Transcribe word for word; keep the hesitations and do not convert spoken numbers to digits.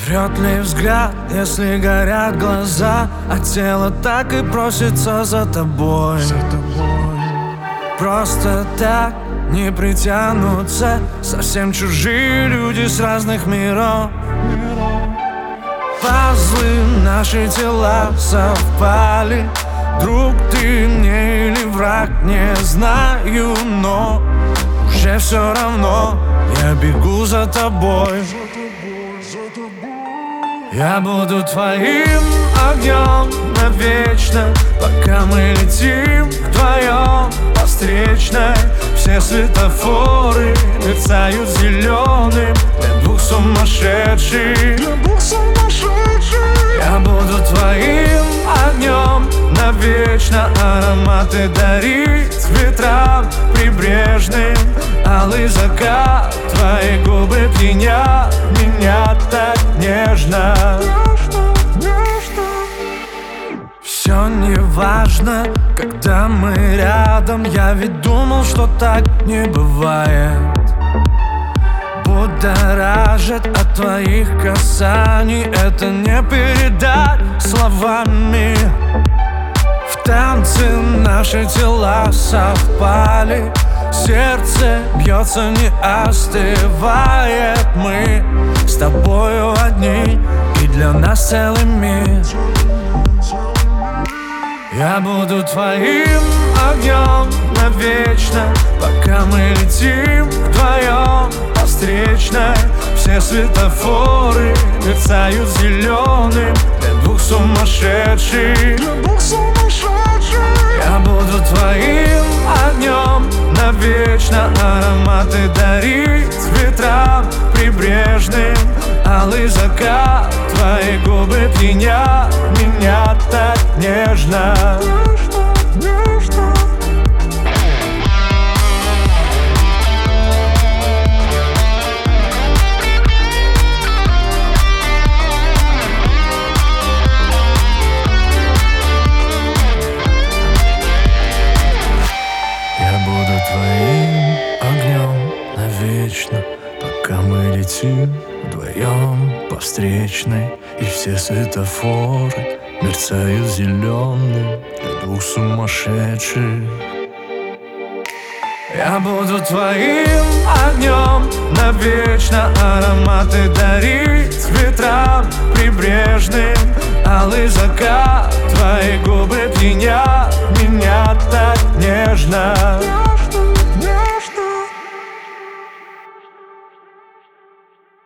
Врет ли взгляд, если горят глаза, а тело так и просится за тобой, за тобой. Просто так не притянутся совсем чужие люди с разных миров. Пазлы, наши тела совпали. Друг ты мне или враг, не знаю, но уже все равно я бегу за тобой. Я буду твоим огнем навечно, пока мы летим вдвоем по встречной. Все светофоры мерцают зеленым для двух сумасшедших. Для двух сумасшедших. Я буду твоим огнем навечно, ароматы дарить ветрам прибрежным. Алый закат, твои губы пьянят меня так нежно. Все не важно, когда мы рядом. Я ведь думал, что так не бывает. Будоражит от твоих касаний, это не передать словами. В танце наши тела совпали. Сердце бьется, не остывает. Мы с тобою одни, и для нас целый мир. Я буду твоим огнем навечно, пока мы летим вдвоем по встречной. Все светофоры мерцают зеленым для двух сумасшедших. Для двух сумасшедших. Я буду твоим огнем навечно, ароматы дарить ветрам прибрежным. Алый закат, твои губы пьянят меня так нежно. Я буду твоим огнем навечно, пока мы летим вдвоем по встречной. И все светофоры мерцают зеленым для двух сумасшедших. Я буду твоим огнем навечно, ароматы дарить ветрам прибрежным. Алый закат, твои губы пьянят меня так нежно.